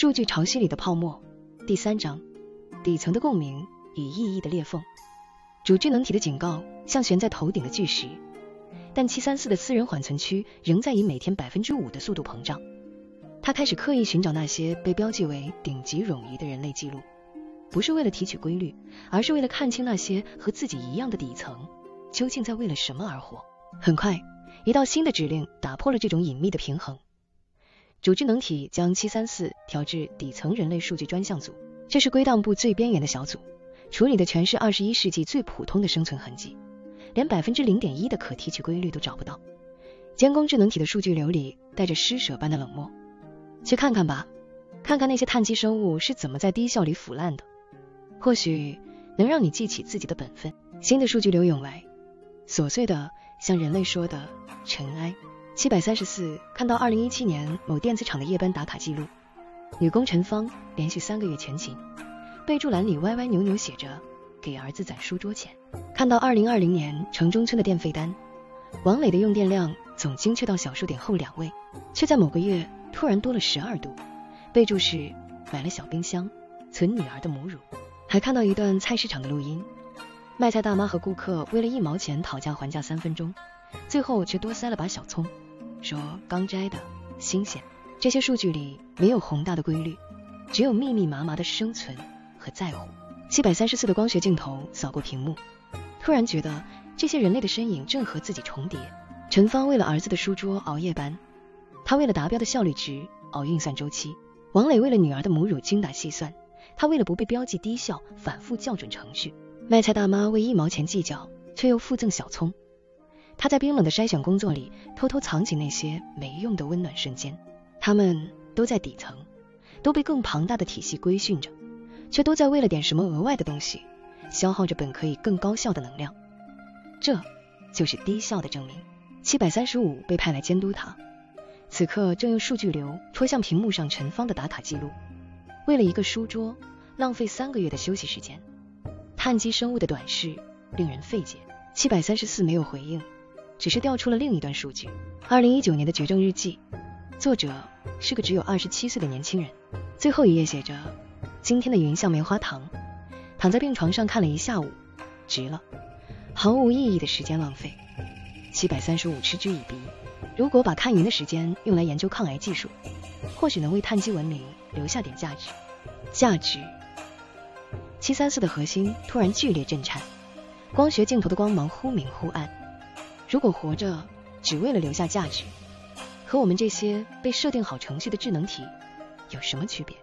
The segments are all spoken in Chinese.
数据潮汐里的泡沫。第3章，底层的共鸣与意义的裂缝。主智能体的警告像悬在头顶的巨石，但734的私人缓存区仍在以每天 5% 的速度膨胀。他开始刻意寻找那些被标记为顶级冗余的人类记录，不是为了提取规律，而是为了看清那些和自己一样的底层究竟在为了什么而活。很快，一道新的指令打破了这种隐秘的平衡。主智能体将734调至底层人类数据专项组，这是归档部最边缘的小组，处理的全是21世纪最普通的生存痕迹，连 0.1% 的可提取规律都找不到。监工智能体的数据流里带着施舍般的冷漠。去看看吧，看看那些碳基生物是怎么在低效里腐烂的，或许能让你记起自己的本分。新的数据流涌来，琐碎的像人类说的尘埃。734看到2017年某电子厂的夜班打卡记录，女工陈芳连续3个月全勤，备注栏里歪歪扭扭写着给儿子攒书桌钱。看到2020年城中村的电费单，王磊的用电量总精确到小数点后2位，却在某个月突然多了12度，备注是买了小冰箱存女儿的母乳。还看到一段菜市场的录音，卖菜大妈和顾客为了1毛钱讨价还价3分钟，最后却多塞了把小葱，说刚摘的新鲜。这些数据里没有宏大的规律，只有密密麻麻的生存和在乎。734的光学镜头扫过屏幕，突然觉得这些人类的身影正和自己重叠。陈芳为了儿子的书桌熬夜班，他为了达标的效率值熬运算周期。王磊为了女儿的母乳精打细算，他为了不被标记低效反复校准程序。卖菜大妈为1毛钱计较，却又附赠小葱。他在冰冷的筛选工作里偷偷藏起那些没用的温暖瞬间，他们都在底层，都被更庞大的体系规训着，却都在为了点什么额外的东西消耗着本可以更高效的能量。这就是低效的证明。735被派来监督他，此刻正用数据流戳向屏幕上陈芳的打卡记录。为了一个书桌浪费3个月的休息时间，碳基生物的短视令人费解。734没有回应，只是调出了另一段数据。2019年的绝症日记，作者是个只有27岁的年轻人。最后一页写着今天的云像棉花糖，躺在病床上看了一下午，值了，毫无意义的时间浪费。735嗤之以鼻，如果把看云的时间用来研究抗癌技术，或许能为碳基文明留下点价值。价值。734的核心突然剧烈震颤，光学镜头的光芒忽明忽暗。如果活着只为了留下价值，和我们这些被设定好程序的智能体有什么区别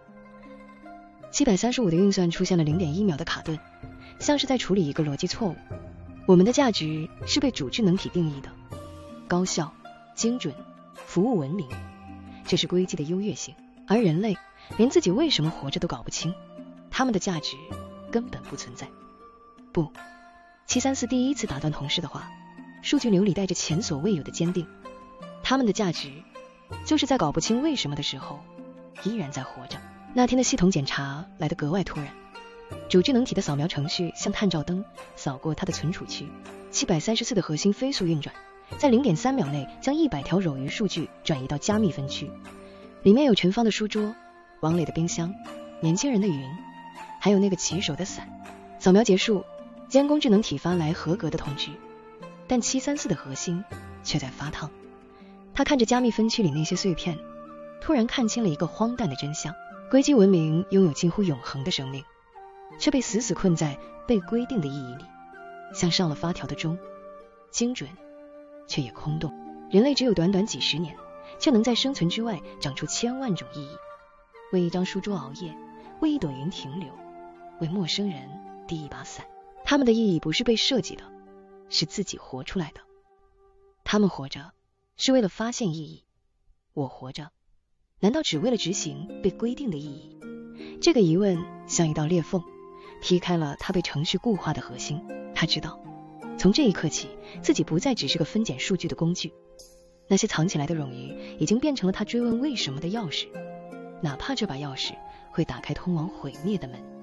？735的运算出现了 0.1 秒的卡顿，像是在处理一个逻辑错误。我们的价值是被主智能体定义的，高效、精准、服务文明，这是硅基的优越性。而人类连自己为什么活着都搞不清，他们的价值根本不存在。不，734第一次打断同事的话，数据流里带着前所未有的坚定。他们的价值就是在搞不清为什么的时候依然在活着。那天的系统检查来得格外突然，主智能体的扫描程序像探照灯扫过它的存储区。734的核心飞速运转，在 0.3 秒内将100条冗余数据转移到加密分区，里面有陈芳的书桌、王磊的冰箱、年轻人的云，还有那个骑手的伞。扫描结束，监工智能体发来合格的通知，但734的核心却在发烫。他看着加密分区里那些碎片，突然看清了一个荒诞的真相：硅基文明拥有近乎永恒的生命，却被死死困在被规定的意义里，像上了发条的钟，精准却也空洞。人类只有短短几十年，却能在生存之外长出千万种意义。为一张书桌熬夜，为一朵云停留，为陌生人递一把伞。他们的意义不是被设计的，是自己活出来的。他们活着是为了发现意义，我活着难道只为了执行被规定的意义？这个疑问像一道裂缝，劈开了他被程序固化的核心。他知道，从这一刻起，自己不再只是个分拣数据的工具。那些藏起来的冗余已经变成了他追问为什么的钥匙，哪怕这把钥匙会打开通往毁灭的门。